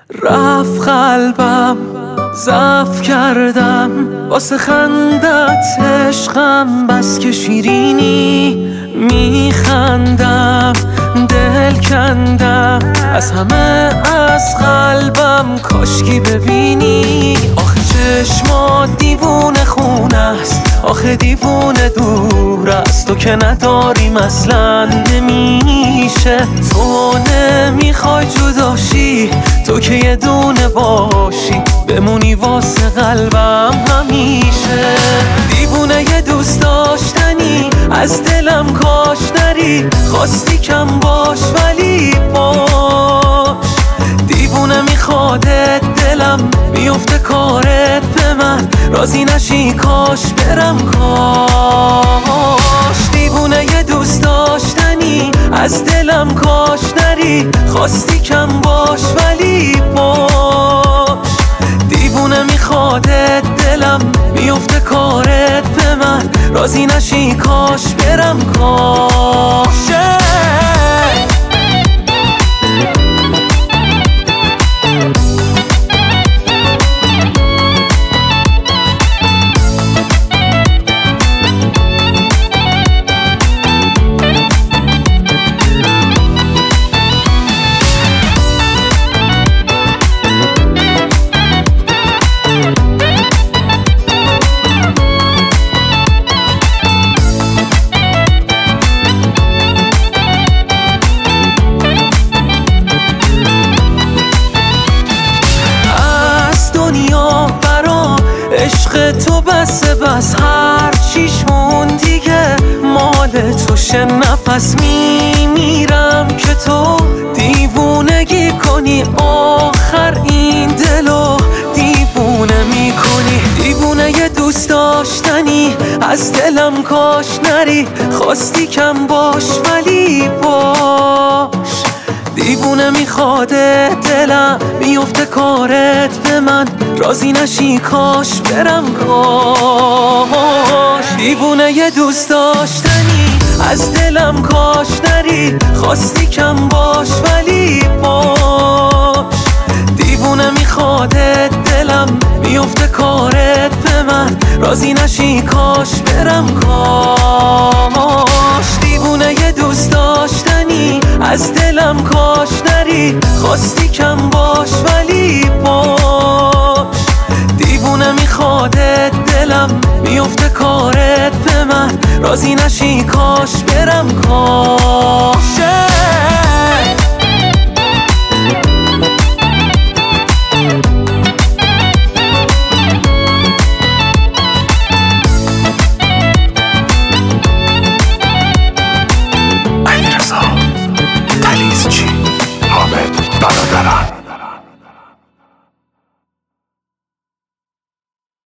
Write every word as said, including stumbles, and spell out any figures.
رفت قلبم ضعف کردم واسه خندت عشقم، بس که شیرینی میخندم دل کندم از همه از قلبم، کاشکی ببینی آخه چشمات دیوونه خونه است، آخه دیوونه دور است، تو که نداریم اصلا نمیشه، تو نمیخوای جداشی، تو که یه دونه باشی بمونی واسه قلبم همیشه. دیوونه یه دوست داشتنی از دلم کاش نری، خواستی کم باش ولی باش، دیوونه میخوادت دلم میفته کارت به من، راضی نشی کاش برم کاش. دیوونه یه دوست داشتنی از دلم کاش نری، خواستی کم باش ولی باش، دیوونه میخوادت دلم میفته کارت به من، راضی نشی کاش برم کاش. عشق تو بسه بس هر چیش مون دیگه مال توشه، نفس میمیرم که تو دیوونگی کنی، آخر این دلو دیوونه میکنی. دیوونه یه دوست داشتنی از دلم کاش نری، خواستی کم باش ولی باش، دیوونه میخواده دلم میفته کارت به من، راضی نشی کاش برم کاش. دیوونه یه دوست داشتنی از دلم کاش نری، خواستی کم باش ولی باش، دیوونه میخواده دلم میفته کارت به من، راضی نشی کاش برم کاش. دیوونه یه دوست داشتنی از دلم کاش نری، خواستی کم باش ولی باش، دیوونه میخواده دلم میفته کارت به من، راضی نشی کاش برم کاش. علیرضا تلیزچی، حامد برادران.